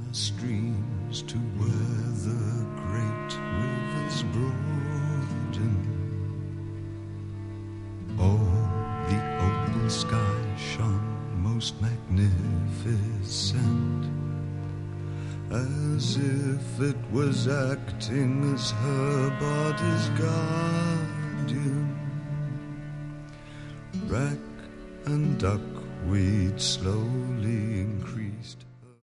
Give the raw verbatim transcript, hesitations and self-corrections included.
streams to where the great rivers broaden. Oh, the open sky shone most magnificent, as if it was acting as her body's guardian. Wrack and duckweed slowly increased.